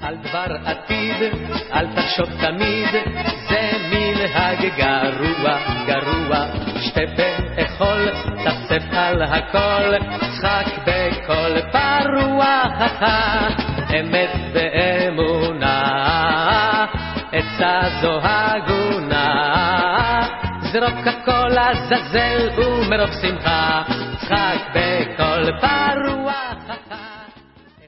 על דבר עתיד, אל תחשוב תמיד, זה מנהג גרוע, גרוע. שתה ואכול, צפצף על הכל, צחק בכל פרוע, אמת ואמונה, עצה זו הגונה. זרוק הכל לעזאזל ומרוב שמחה, צחק בכל פרוע.